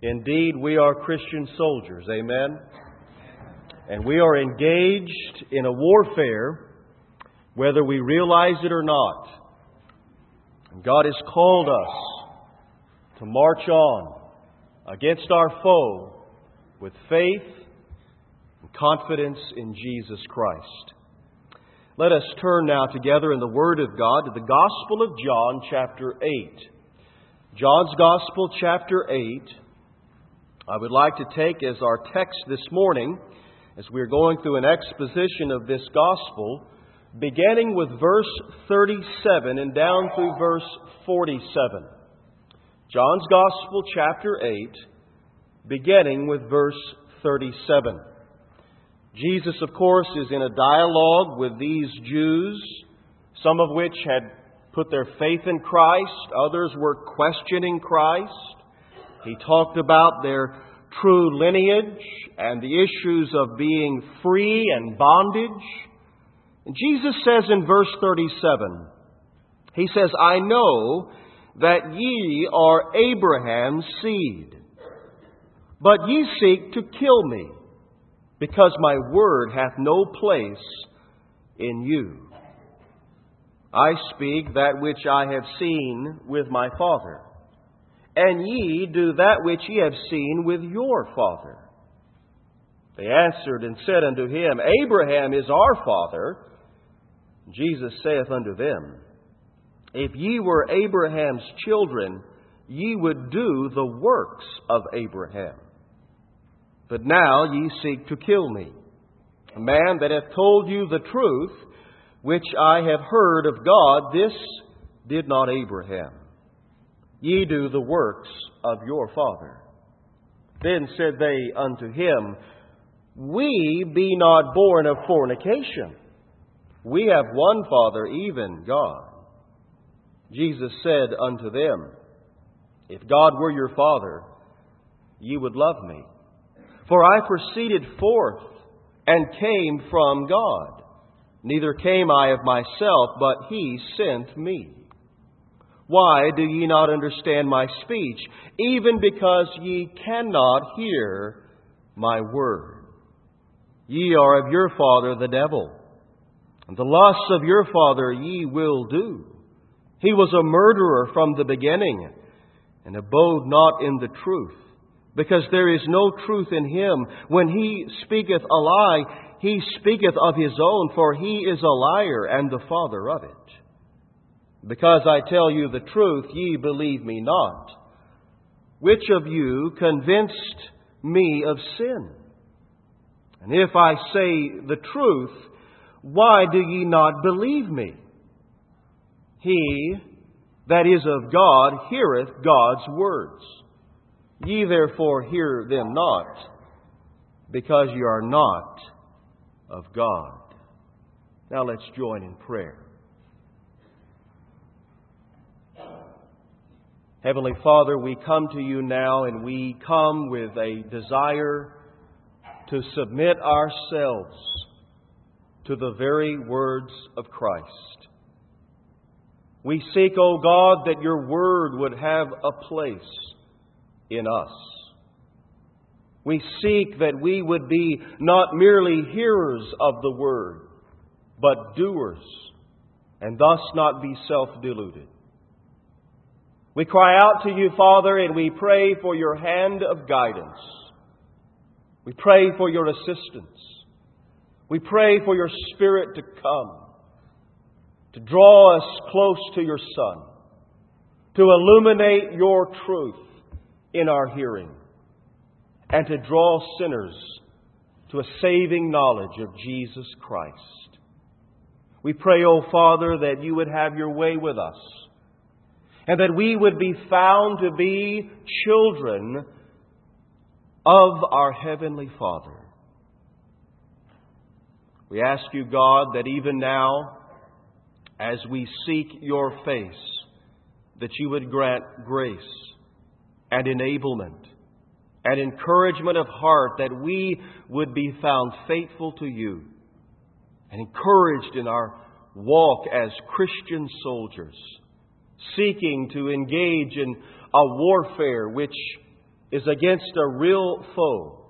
Indeed, we are Christian soldiers, amen? And we are engaged in a warfare, whether we realize it or not. And God has called us to march on against our foe with faith and confidence in Jesus Christ. Let us turn now together in the Word of God to the Gospel of John, chapter 8. John's Gospel, chapter 8, I would like to take as our text this morning, as we are going through an exposition of this Gospel, beginning with verse 37 and down through verse 47. John's Gospel, chapter 8, beginning with verse 37. Jesus, of course, is in a dialogue with these Jews, some of which had put their faith in Christ, others were questioning Christ. He talked about their true lineage and the issues of being free and bondage. And Jesus says in verse 37, He says, I know that ye are Abraham's seed, but ye seek to kill me, because my word hath no place in you. I speak that which I have seen with my Father, and ye do that which ye have seen with your father. They answered and said unto him, Abraham is our father. Jesus saith unto them, If ye were Abraham's children, ye would do the works of Abraham. But now ye seek to kill me, a man that hath told you the truth, which I have heard of God. This did not Abraham. Ye do the works of your father. Then said they unto him, We be not born of fornication. We have one Father, even God. Jesus said unto them, If God were your Father, ye would love me. For I proceeded forth and came from God. Neither came I of myself, but He sent me. Why do ye not understand my speech? Even because ye cannot hear my word. Ye are of your father the devil, and the lusts of your father ye will do. He was a murderer from the beginning, and abode not in the truth, because there is no truth in him. When he speaketh a lie, he speaketh of his own, for he is a liar and the father of it. Because I tell you the truth, ye believe me not. Which of you convinced me of sin? And if I say the truth, why do ye not believe me? He that is of God heareth God's words. Ye therefore hear them not, because ye are not of God. Now let's join in prayer. Heavenly Father, we come to you now, and we come with a desire to submit ourselves to the very words of Christ. We seek, O God, that your word would have a place in us. We seek that we would be not merely hearers of the word, but doers, and thus not be self-deluded. We cry out to you, Father, and we pray for your hand of guidance. We pray for your assistance. We pray for your Spirit to come, to draw us close to your Son, to illuminate your truth in our hearing, and to draw sinners to a saving knowledge of Jesus Christ. We pray, O Father, that you would have your way with us, and that we would be found to be children of our Heavenly Father. We ask you, God, that even now, as we seek your face, that you would grant grace and enablement and encouragement of heart, that we would be found faithful to you and encouraged in our walk as Christian soldiers, seeking to engage in a warfare which is against a real foe.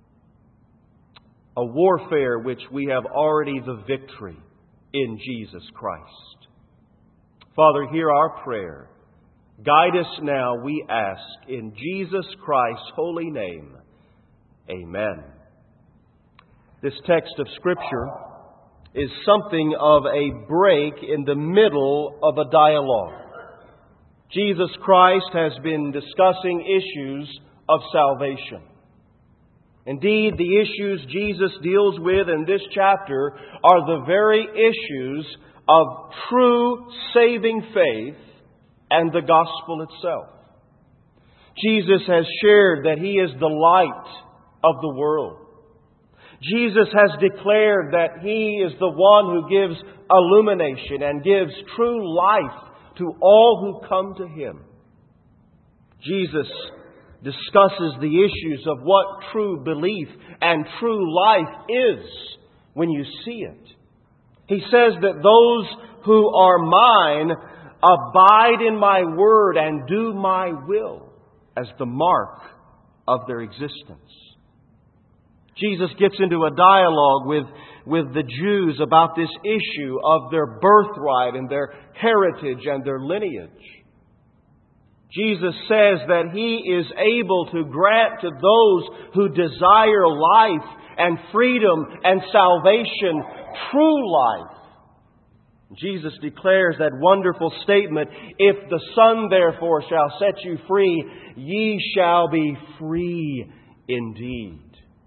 A warfare which we have already the victory in Jesus Christ. Father, hear our prayer. Guide us now, we ask, in Jesus Christ's holy name. Amen. This text of Scripture is something of a break in the middle of a dialogue. Jesus Christ has been discussing issues of salvation. Indeed, the issues Jesus deals with in this chapter are the very issues of true saving faith and the gospel itself. Jesus has shared that He is the light of the world. Jesus has declared that He is the one who gives illumination and gives true life to all who come to Him. Jesus discusses the issues of what true belief and true life is when you see it. He says that those who are mine abide in my word and do my will as the mark of their existence. Jesus gets into a dialogue with the Jews about this issue of their birthright and their heritage and their lineage. Jesus says that He is able to grant to those who desire life and freedom and salvation true life. Jesus declares that wonderful statement, "If the Son therefore shall set you free, ye shall be free indeed."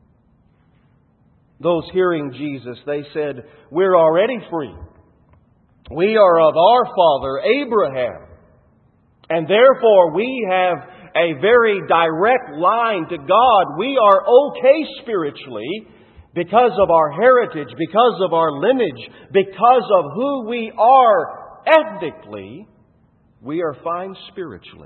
Those hearing Jesus, they said, "We're already free. We are of our father Abraham. And therefore we have a very direct line to God. We are okay spiritually because of our heritage, because of our lineage, because of who we are ethnically. We are fine spiritually."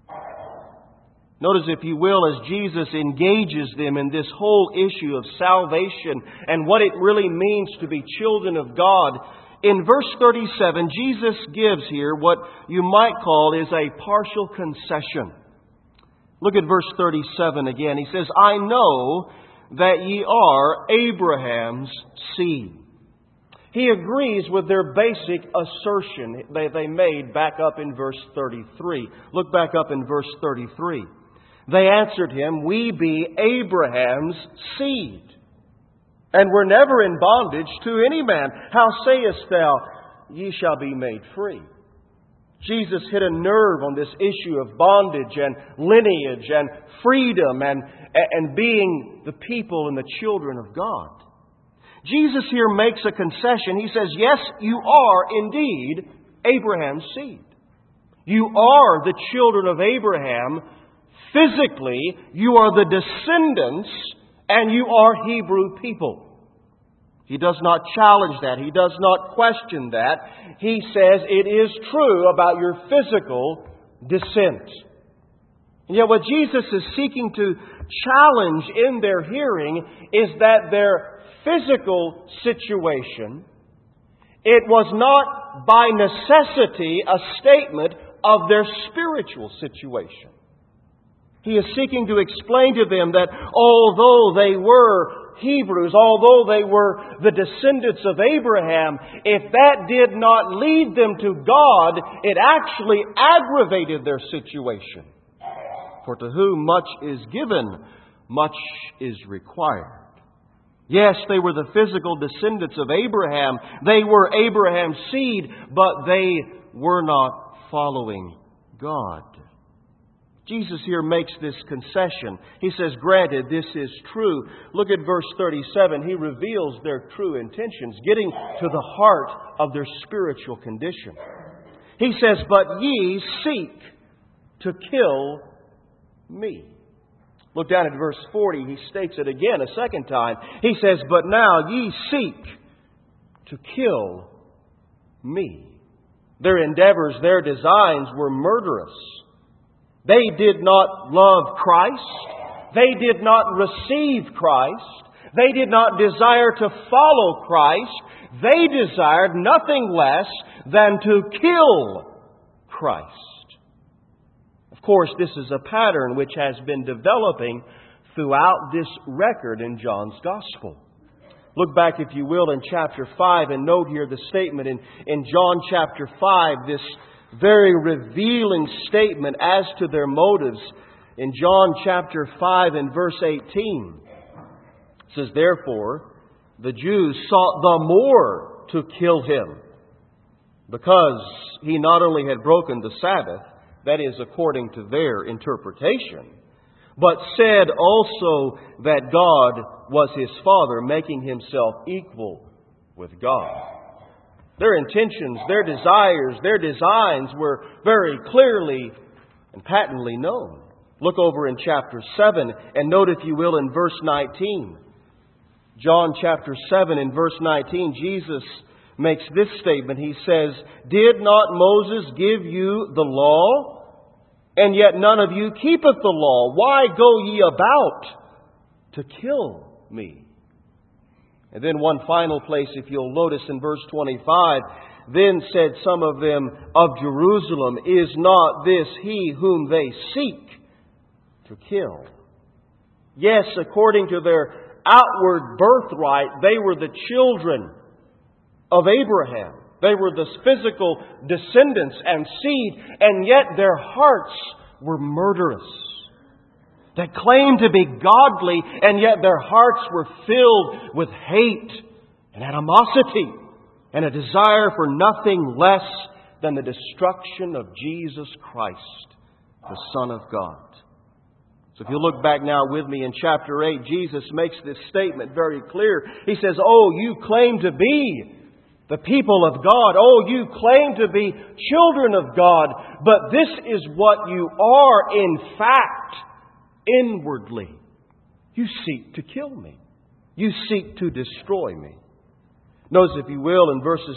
Notice, if you will, as Jesus engages them in this whole issue of salvation and what it really means to be children of God, in verse 37, Jesus gives here what you might call is a partial concession. Look at verse 37 again. He says, "I know that ye are Abraham's seed." He agrees with their basic assertion that they made back up in verse 33. Look back up in verse 33. They answered him, "We be Abraham's seed, and were never in bondage to any man. How sayest thou, ye shall be made free?" Jesus hit a nerve on this issue of bondage and lineage and freedom and being the people and the children of God. Jesus here makes a concession. He says, yes, you are indeed Abraham's seed. You are the children of Abraham. Physically, you are the descendants and you are Hebrew people. He does not challenge that. He does not question that. He says it is true about your physical descent. And yet what Jesus is seeking to challenge in their hearing is that their physical situation, it was not by necessity a statement of their spiritual situation. He is seeking to explain to them that although they were Hebrews, although they were the descendants of Abraham, if that did not lead them to God, it actually aggravated their situation. For to whom much is given, much is required. Yes, they were the physical descendants of Abraham. They were Abraham's seed, but they were not following God. Jesus here makes this concession. He says, granted, this is true. Look at verse 37. He reveals their true intentions, getting to the heart of their spiritual condition. He says, but ye seek to kill me. Look down at verse 40. He states it again a second time. He says, but now ye seek to kill me. Their endeavors, their designs were murderous. They did not love Christ. They did not receive Christ. They did not desire to follow Christ. They desired nothing less than to kill Christ. Of Of course, this is a pattern which has been developing throughout this record in John's Gospel. Look back, if you will, in chapter 5 and note here the statement in John chapter 5, this very revealing statement as to their motives. In John chapter 5 and verse 18, it says, "Therefore the Jews sought the more to kill Him, because He not only had broken the Sabbath," that is according to their interpretation, "but said also that God was His Father, making Himself equal with God." Their intentions, their desires, their designs were very clearly and patently known. Look over in chapter 7 and note, if you will, in verse 19. John chapter 7 and verse 19, Jesus makes this statement. He says, "Did not Moses give you the law? And yet none of you keepeth the law. Why go ye about to kill me?" And then one final place, if you'll notice in verse 25, "Then said some of them of Jerusalem, Is not this he whom they seek to kill?" Yes, according to their outward birthright, they were the children of Abraham. They were the physical descendants and seed, and yet their hearts were murderous. They claimed to be godly, and yet their hearts were filled with hate and animosity and a desire for nothing less than the destruction of Jesus Christ, the Son of God. So if you look back now with me in chapter 8, Jesus makes this statement very clear. He says, "Oh, you claim to be the people of God. Oh, you claim to be children of God. But this is what you are in fact, inwardly. You seek to kill me. You seek to destroy me." Notice, if you will, in verses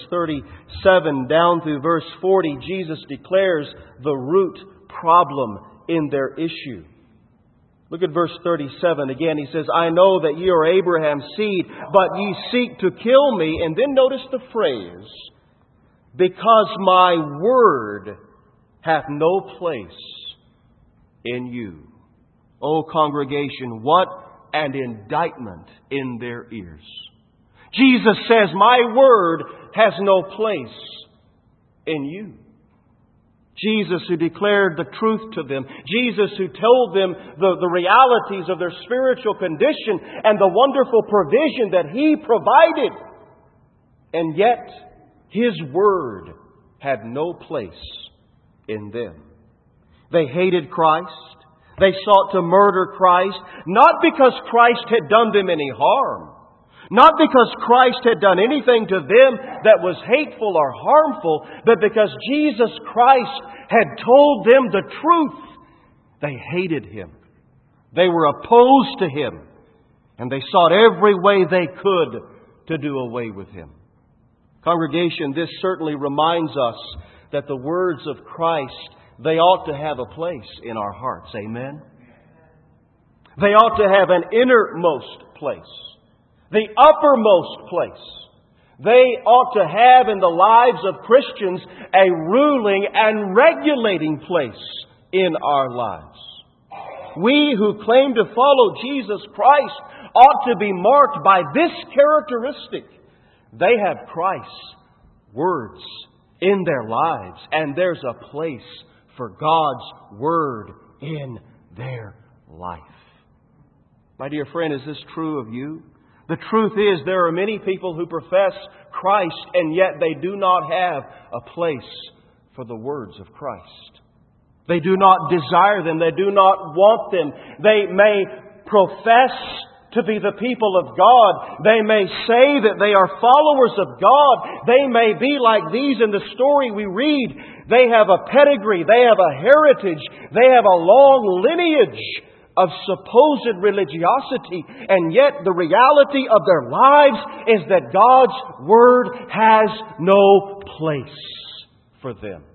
37 down through verse 40, Jesus declares the root problem in their issue. Look at verse 37 again. He says, "I know that ye are Abraham's seed, but ye seek to kill me." And then notice the phrase, "because my word hath no place in you." Oh, congregation, what an indictment in their ears. Jesus says, "My word has no place in you." Jesus, who declared the truth to them. Jesus, who told them the realities of their spiritual condition and the wonderful provision that He provided. And yet, His word had no place in them. They hated Christ. They sought to murder Christ, not because Christ had done them any harm. Not because Christ had done anything to them that was hateful or harmful, but because Jesus Christ had told them the truth. They hated Him. They were opposed to Him. And they sought every way they could to do away with Him. Congregation, this certainly reminds us that the words of Christ, they ought to have a place in our hearts. Amen? They ought to have an innermost place. The uppermost place. They ought to have in the lives of Christians a ruling and regulating place in our lives. We who claim to follow Jesus Christ ought to be marked by this characteristic. They have Christ's words in their lives, and there's a place for God's Word in their life. My dear friend, is this true of you? The truth is, there are many people who profess Christ, and yet they do not have a place for the words of Christ. They do not desire them. They do not want them. They may profess to be the people of God. They may say that they are followers of God. They may be like these in the story we read. They have a pedigree. They have a heritage. They have a long lineage of supposed religiosity, and yet the reality of their lives is that God's Word has no place for them.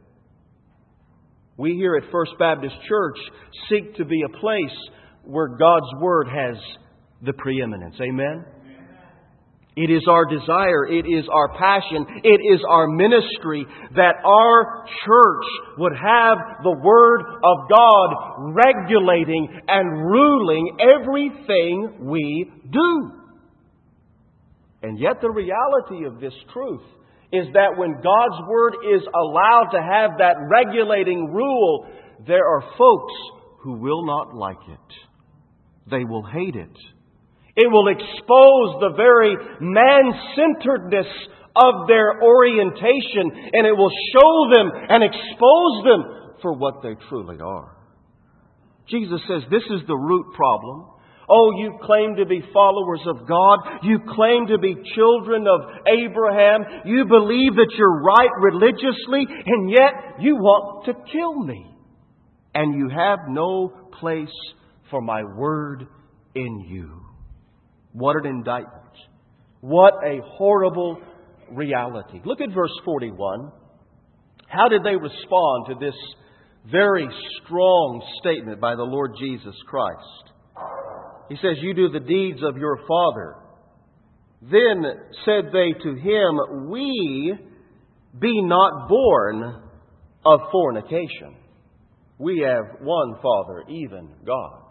We here at First Baptist Church seek to be a place where God's Word has the preeminence. Amen? It is our desire, it is our passion, it is our ministry that our church would have the Word of God regulating and ruling everything we do. And yet the reality of this truth is that when God's Word is allowed to have that regulating rule, there are folks who will not like it. They will hate it. It will expose the very man-centeredness of their orientation, and it will show them and expose them for what they truly are. Jesus says this is the root problem. Oh, you claim to be followers of God. You claim to be children of Abraham. You believe that you're right religiously, and yet you want to kill me. And you have no place for my word in you. What an indictment. What a horrible reality. Look at verse 41. How did they respond to this very strong statement by the Lord Jesus Christ? He says, you do the deeds of your father. Then said they to him, we be not born of fornication. We have one Father, even God.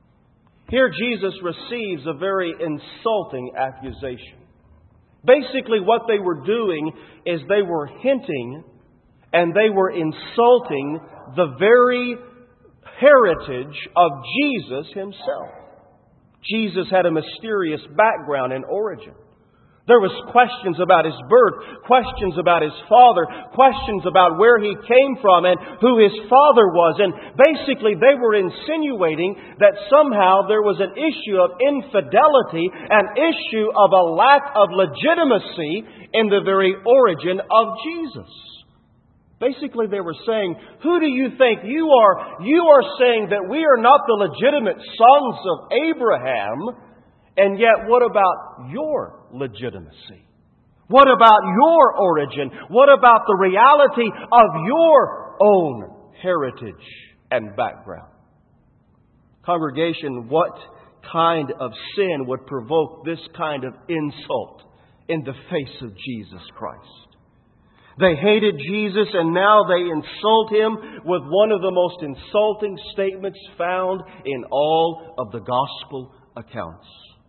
Here Jesus receives a very insulting accusation. Basically what they were doing is they were hinting and they were insulting the very heritage of Jesus Himself. Jesus had a mysterious background and origin. There was questions about His birth, questions about His father, questions about where He came from and who His father was. And basically they were insinuating that somehow there was an issue of infidelity, an issue of a lack of legitimacy in the very origin of Jesus. Basically they were saying, who do you think you are? You are saying that we are not the legitimate sons of Abraham. And yet, what about your legitimacy? What about your origin? What about the reality of your own heritage and background? Congregation, what kind of sin would provoke this kind of insult in the face of Jesus Christ? They hated Jesus and now they insult Him with one of the most insulting statements found in all of the gospel accounts.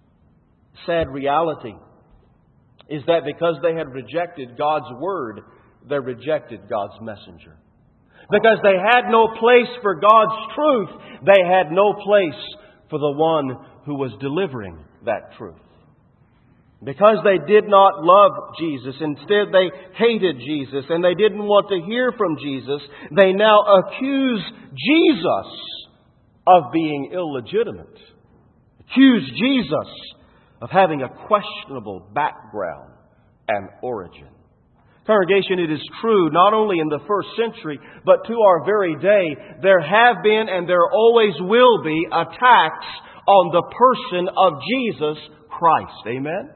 Sad reality is that because they had rejected God's Word, they rejected God's messenger. Because they had no place for God's truth, they had no place for the one who was delivering that truth. Because they did not love Jesus, instead they hated Jesus and they didn't want to hear from Jesus, they now accuse Jesus of being illegitimate. Accuse Jesus of having a questionable background and origin. Congregation, it is true not only in the first century, but to our very day, there have been and there always will be attacks on the person of Jesus Christ. Amen?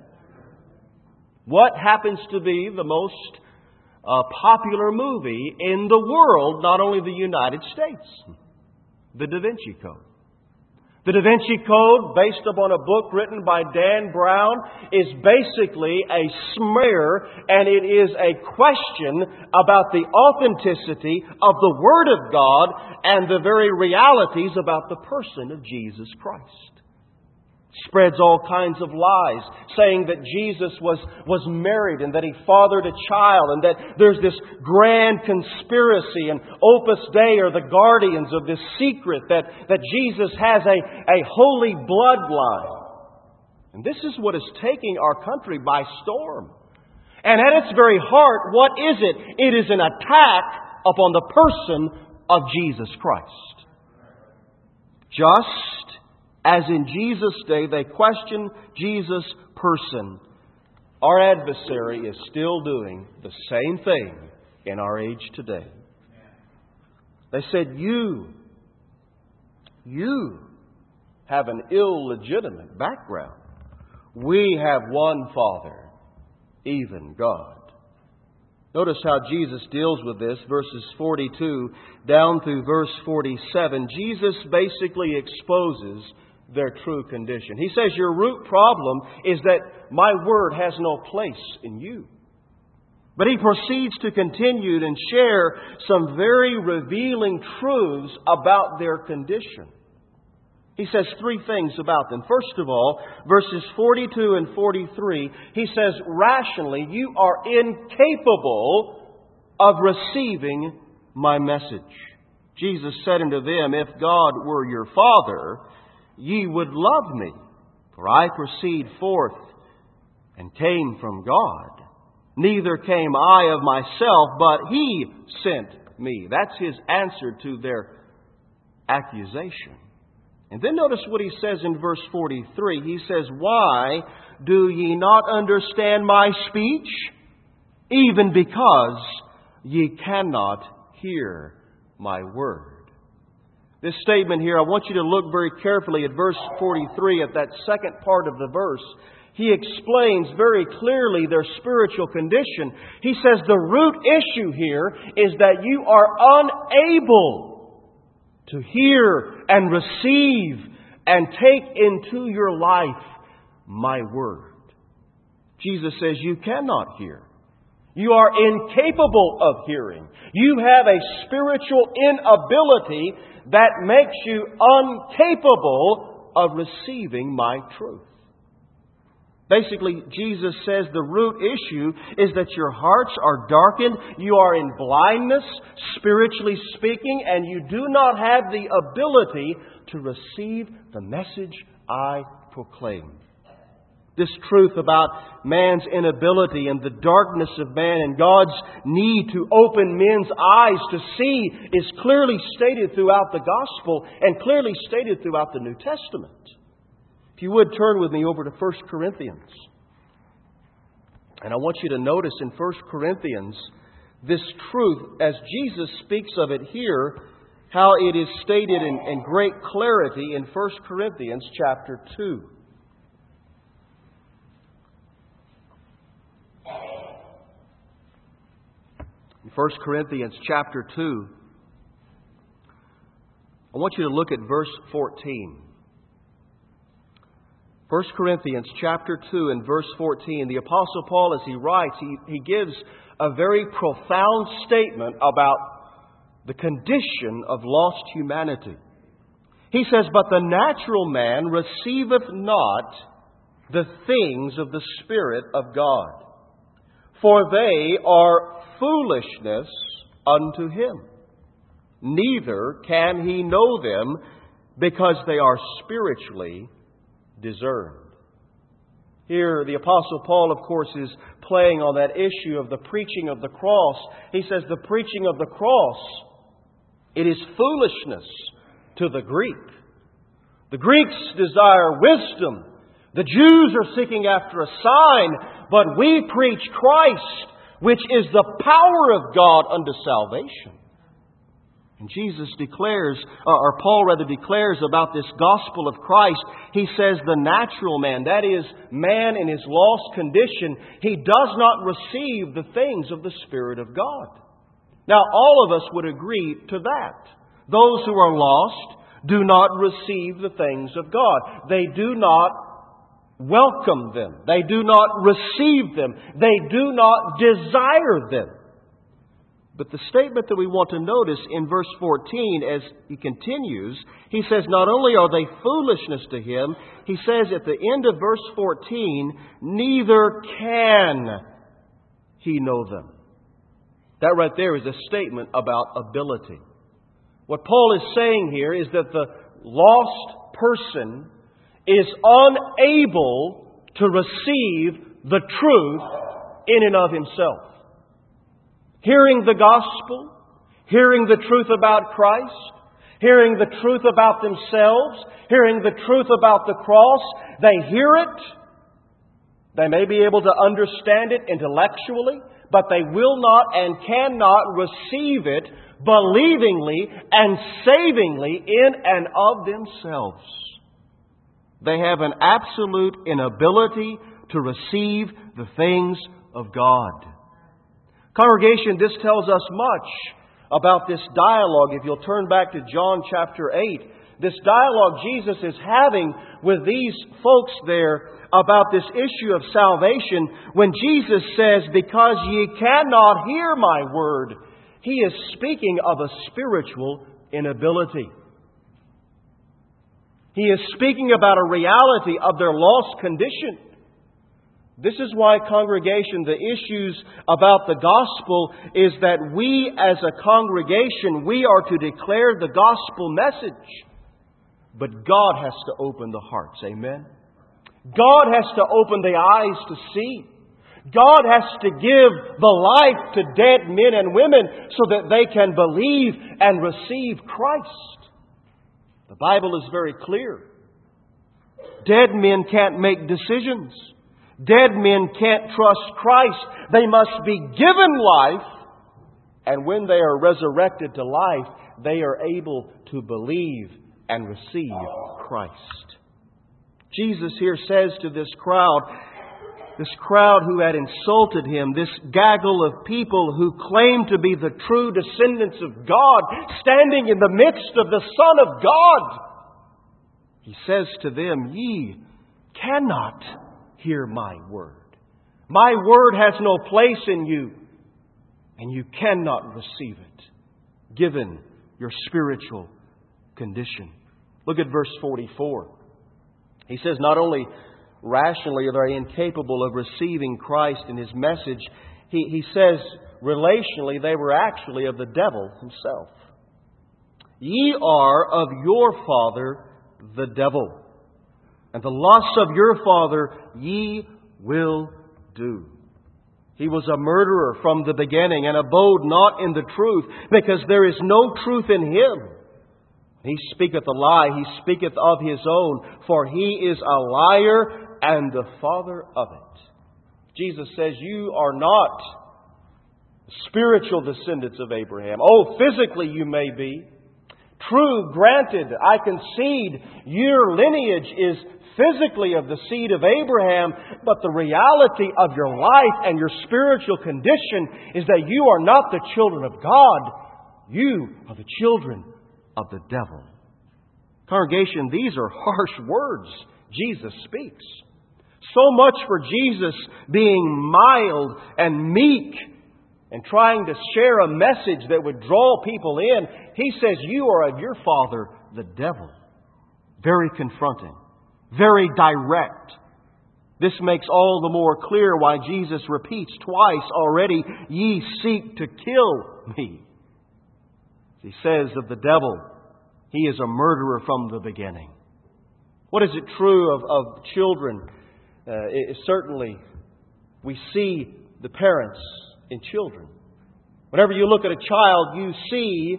What happens to be the most popular movie in the world, not only the United States? The Da Vinci Code. The Da Vinci Code, based upon a book written by Dan Brown, is basically a smear and it is a question about the authenticity of the Word of God and the very realities about the person of Jesus Christ. Spreads all kinds of lies, saying that Jesus was married and that He fathered a child and that there's this grand conspiracy and Opus Dei are the guardians of this secret that Jesus has a holy bloodline. And this is what is taking our country by storm. And at its very heart, what is it? It is an attack upon the person of Jesus Christ. Just as in Jesus' day they questioned Jesus' person, our adversary is still doing the same thing in our age today. They said, you have an illegitimate background. We have one Father, even God. Notice how Jesus deals with this, verses 42 down through verse 47. Jesus basically exposes their true condition. He says your root problem is that my Word has no place in you. But he proceeds to continue and share some very revealing truths about their condition. He says three things about them. First of all, verses 42 and 43, he says, rationally, you are incapable of receiving my message. Jesus said unto them, if God were your Father, ye would love me, for I proceed forth and came from God. Neither came I of myself, but He sent me. That's His answer to their accusation. And then notice what He says in verse 43. He says, why do ye not understand my speech? Even because ye cannot hear my word. This statement here, I want you to look very carefully at verse 43, at that second part of the verse. He explains very clearly their spiritual condition. He says the root issue here is that you are unable to hear and receive and take into your life my word. Jesus says you cannot hear. You are incapable of hearing. You have a spiritual inability that makes you incapable of receiving my truth. Basically, Jesus says the root issue is that your hearts are darkened, you are in blindness, spiritually speaking, and you do not have the ability to receive the message I proclaim. This truth about man's inability and the darkness of man and God's need to open men's eyes to see is clearly stated throughout the Gospel and clearly stated throughout the New Testament. If you would, turn with me over to 1 Corinthians. And I want you to notice in 1 Corinthians this truth, as Jesus speaks of it here, how it is stated in great clarity in 1 Corinthians chapter 2. In 1 Corinthians chapter 2, I want you to look at verse 14. 1 Corinthians chapter 2 and verse 14, the Apostle Paul, as he writes, he gives a very profound statement about the condition of lost humanity. He says, but the natural man receiveth not the things of the Spirit of God, for they are foolishness unto him. Neither can he know them, because they are spiritually discerned. Here, the Apostle Paul, of course, is playing on that issue of the preaching of the cross. He says the preaching of the cross, it is foolishness to the Greek. The Greeks desire wisdom. The Jews are seeking after a sign, but we preach Christ, which is the power of God unto salvation. And Jesus declares, or Paul rather declares about this gospel of Christ, he says the natural man, that is, man in his lost condition, he does not receive the things of the Spirit of God. Now, all of us would agree to that. Those who are lost do not receive the things of God. They do not welcome them. They do not receive them. They do not desire them. But the statement that we want to notice in verse 14, as he continues, he says not only are they foolishness to him, he says at the end of verse 14, neither can he know them. That right there is a statement about ability. What Paul is saying here is that the lost person is unable to receive the truth in and of himself. Hearing the gospel, hearing the truth about Christ, hearing the truth about themselves, hearing the truth about the cross, they hear it. They may be able to understand it intellectually, but they will not and cannot receive it believingly and savingly in and of themselves. They have an absolute inability to receive the things of God. Congregation, this tells us much about this dialogue. If you'll turn back to John chapter 8, this dialogue Jesus is having with these folks there about this issue of salvation, when Jesus says, "Because ye cannot hear my word," He is speaking of a spiritual inability. He is speaking about a reality of their lost condition. This is why, congregation, the issues about the gospel is that we as a congregation, we are to declare the gospel message. But God has to open the hearts. Amen? God has to open the eyes to see. God has to give the life to dead men and women so that they can believe and receive Christ. The Bible is very clear. Dead men can't make decisions. Dead men can't trust Christ. They must be given life. And when they are resurrected to life, they are able to believe and receive Christ. Jesus here says to this crowd who had insulted Him, this gaggle of people who claim to be the true descendants of God, standing in the midst of the Son of God, He says to them, "Ye cannot hear my word. My word has no place in you, and you cannot receive it, given your spiritual condition." Look at verse 44. He says not only rationally are they incapable of receiving Christ and His message, he says relationally they were actually of the devil himself. "Ye are of your father the devil, and the lusts of your father ye will do." He was a murderer from the beginning and abode not in the truth, because there is no truth in him. He speaketh a lie, he speaketh of his own, for he is a liar and the father of it. Jesus says, you are not spiritual descendants of Abraham. Oh, physically you may be. True, granted, I concede your lineage is physically of the seed of Abraham, but the reality of your life and your spiritual condition is that you are not the children of God. You are the children of the devil. Congregation, these are harsh words Jesus speaks. So much for Jesus being mild and meek and trying to share a message that would draw people in. He says, you are of your father, the devil. Very confronting. Very direct. This makes all the more clear why Jesus repeats twice already, ye seek to kill me. He says of the devil, he is a murderer from the beginning. What is it true of children? Certainly, we see the parents in children. Whenever you look at a child, you see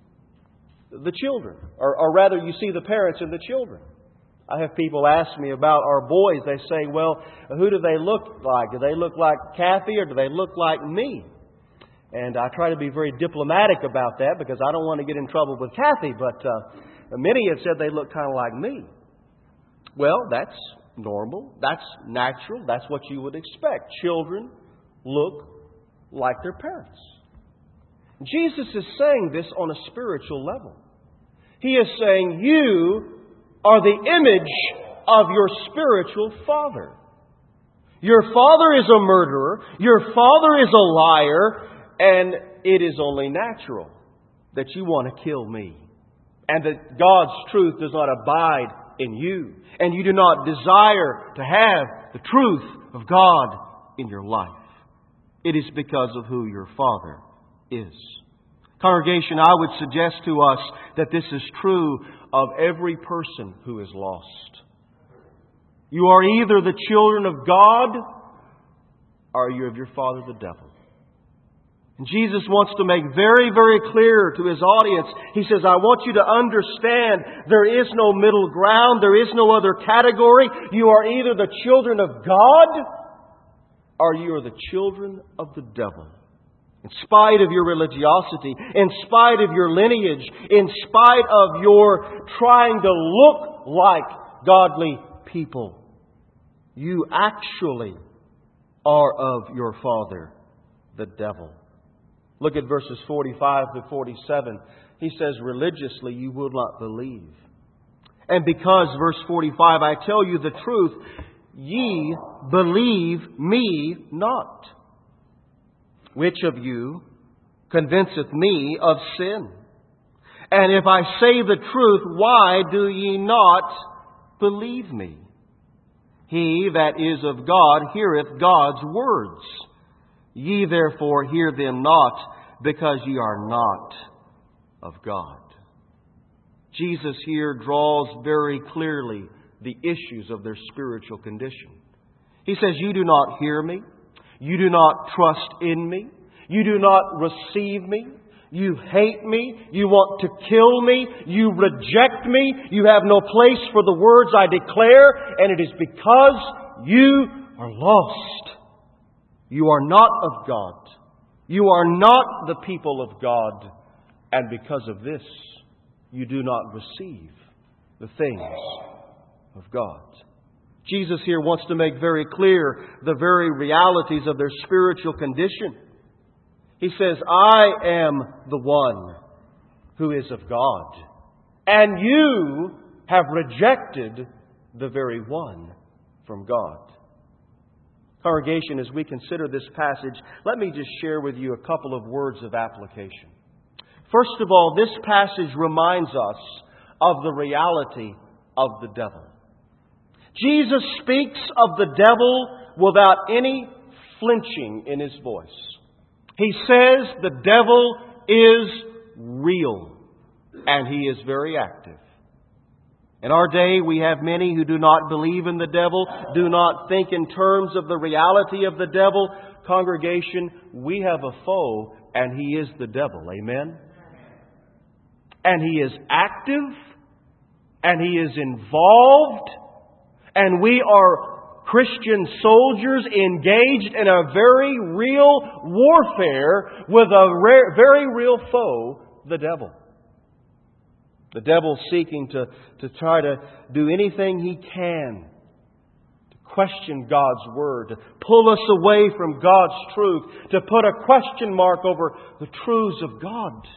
the children. Or rather, you see the parents in the children. I have people ask me about our boys. They say, well, who do they look like? Do they look like Kathy or do they look like me? And I try to be very diplomatic about that because I don't want to get in trouble with Kathy. But many have said they look kind of like me. Well, that's normal. That's natural. That's what you would expect. Children look like their parents. Jesus is saying this on a spiritual level. He is saying, you are the image of your spiritual father. Your father is a murderer. Your father is a liar. And it is only natural that you want to kill me. And that God's truth does not abide in you. And you do not desire to have the truth of God in your life. It is because of who your father is. Congregation, I would suggest to us that this is true of every person who is lost. You are either the children of God or you are of your father the devil. And Jesus wants to make very, very clear to His audience. He says, I want you to understand there is no middle ground. There is no other category. You are either the children of God or you are the children of the devil. In spite of your religiosity, in spite of your lineage, in spite of your trying to look like godly people, you actually are of your father, the devil. Look at verses 45 to 47. He says, religiously you will not believe. And because, verse 45, I tell you the truth, ye believe me not. Which of you convinceth me of sin? And if I say the truth, why do ye not believe me? He that is of God heareth God's words. Ye therefore hear them not, because ye are not of God. Jesus here draws very clearly the issues of their spiritual condition. He says, you do not hear me. You do not trust in me. You do not receive me. You hate me. You want to kill me. You reject me. You have no place for the words I declare. And it is because you are lost. You are not of God. You are not the people of God. And because of this, you do not receive the things of God. Jesus here wants to make very clear the very realities of their spiritual condition. He says, I am the one who is of God, and you have rejected the very one from God. Congregation, as we consider this passage, let me just share with you a couple of words of application. First of all, this passage reminds us of the reality of the devil. Jesus speaks of the devil without any flinching in His voice. He says the devil is real, and he is very active. In our day, we have many who do not believe in the devil, do not think in terms of the reality of the devil. Congregation, we have a foe, and he is the devil. Amen? And he is active, and he is involved, and we are Christian soldiers engaged in a very real warfare with a very real foe, the devil. The devil seeking to try to do anything he can to question God's Word, to pull us away from God's truth, to put a question mark over the truths of God.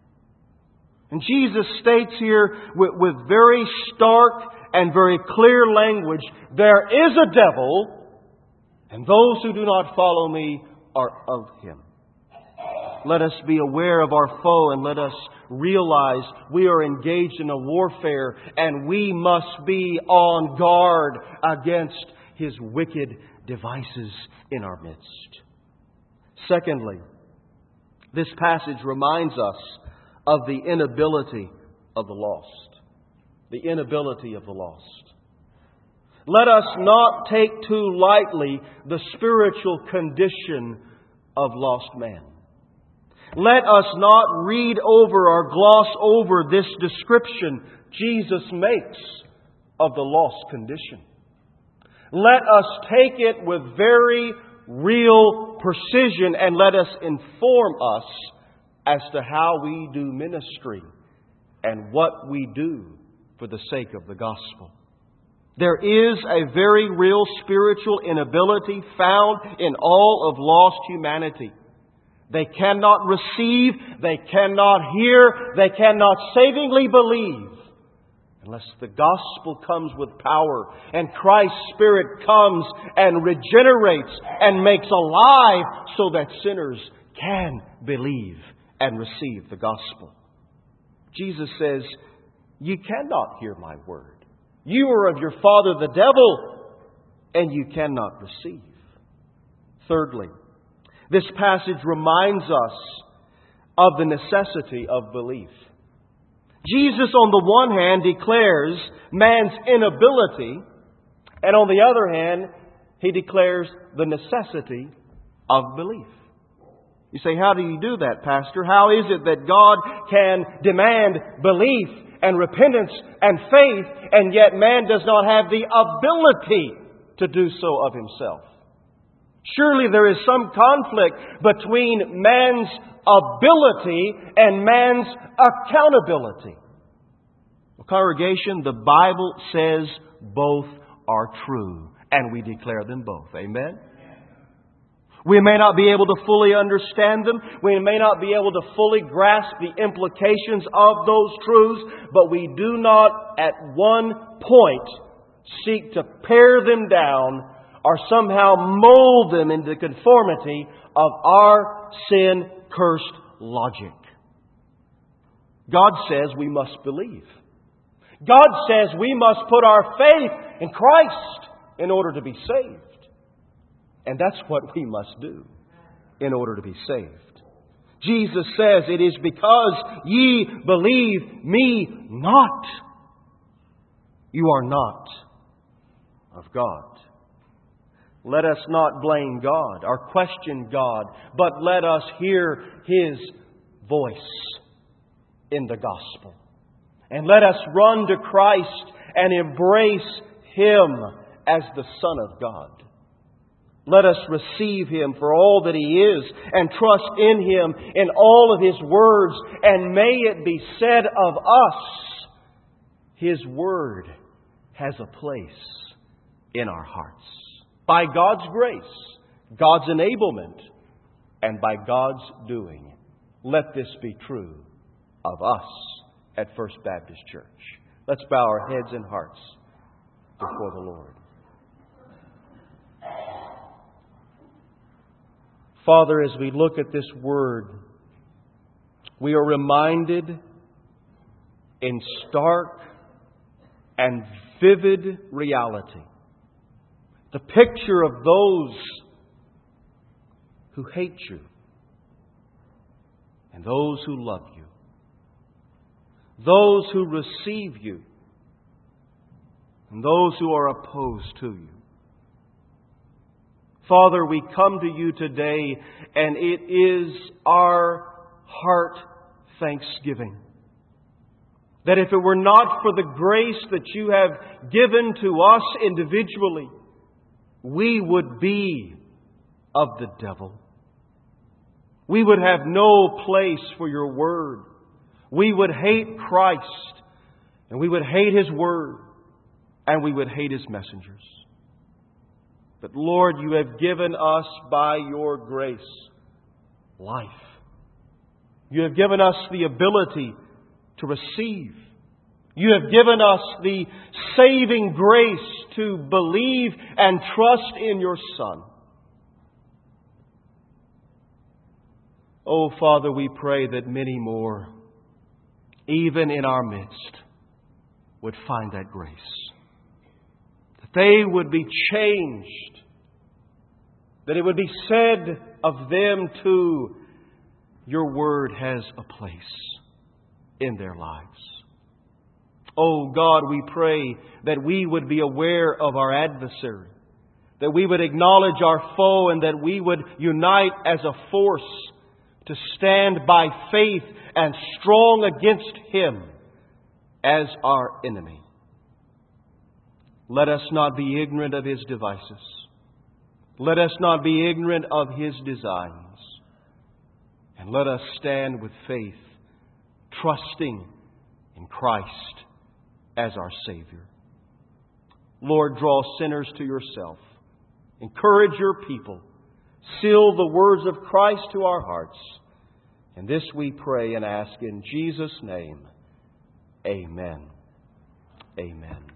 And Jesus states here with very stark and very clear language, there is a devil, and those who do not follow me are of him. Let us be aware of our foe, and let us realize we are engaged in a warfare, and we must be on guard against his wicked devices in our midst. Secondly, this passage reminds us of the inability of the lost. The inability of the lost. Let us not take too lightly the spiritual condition of lost man. Let us not read over or gloss over this description Jesus makes of the lost condition. Let us take it with very real precision, and let us inform us as to how we do ministry and what we do for the sake of the gospel. There is a very real spiritual inability found in all of lost humanity. They cannot receive, they cannot hear, they cannot savingly believe unless the gospel comes with power and Christ's Spirit comes and regenerates and makes alive so that sinners can believe and receive the gospel. Jesus says, you cannot hear my word. You are of your father the devil, and you cannot receive. Thirdly, this passage reminds us of the necessity of belief. Jesus, on the one hand, declares man's inability, and on the other hand, He declares the necessity of belief. You say, how do you do that, Pastor? How is it that God can demand belief and repentance and faith, and yet man does not have the ability to do so of himself? Surely there is some conflict between man's ability and man's accountability. Well, congregation, the Bible says both are true, and we declare them both. Amen? We may not be able to fully understand them. We may not be able to fully grasp the implications of those truths, but we do not at one point seek to pare them down or somehow mold them into conformity of our sin-cursed logic. God says we must believe. God says we must put our faith in Christ in order to be saved. And that's what we must do in order to be saved. Jesus says, "It is because ye believe me not, you are not of God." Let us not blame God or question God, but let us hear His voice in the gospel. And let us run to Christ and embrace Him as the Son of God. Let us receive Him for all that He is and trust in Him in all of His words. And may it be said of us, His Word has a place in our hearts. By God's grace, God's enablement, and by God's doing. Let this be true of us at First Baptist Church. Let's bow our heads and hearts before the Lord. Father, as we look at this Word, we are reminded in stark and vivid reality the picture of those who hate You and those who love You, those who receive You and those who are opposed to You. Father, we come to You today, and it is our heart thanksgiving that if it were not for the grace that You have given to us individually, we would be of the devil. We would have no place for Your Word. We would hate Christ, and we would hate His Word, and we would hate His messengers. But Lord, You have given us by Your grace life. You have given us the ability to receive. You have given us the saving grace to believe and trust in Your Son. Oh, Father, we pray that many more, even in our midst, would find that grace. That they would be changed. That it would be said of them too, Your Word has a place in their lives. Oh God, we pray that we would be aware of our adversary, that we would acknowledge our foe, and that we would unite as a force to stand by faith and strong against him as our enemy. Let us not be ignorant of his devices. Let us not be ignorant of his designs. And let us stand with faith, trusting in Christ as our Savior. Lord, draw sinners to Yourself. Encourage Your people. Seal the words of Christ to our hearts. And this we pray and ask in Jesus' name. Amen. Amen.